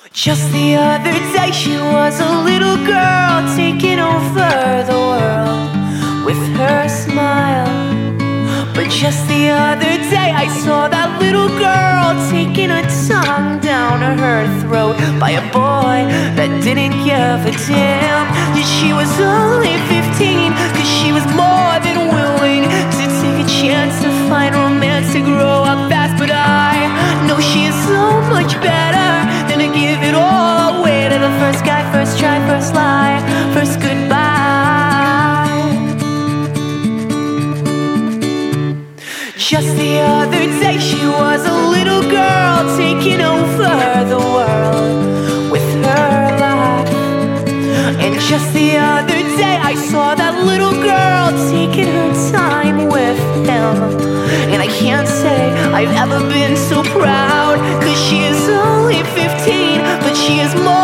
Just the other day she was a little girl taking over the world with her smile. But just the other day I saw that little girl taking her tongue down her throat by a boy that didn't give a damn that she was only 15, 'cause she was more than willing to take a chance to find romance, to grow up fast. But I know she is so much better than to give it all away to the first guy, first try, first lie, first goodbye. Just the other day she was a little girl taking over the world with her laugh. And just the other day I saw that little girl taking her time with him. And I can't say I've ever been so proud, 'cause she is only 15, but she is more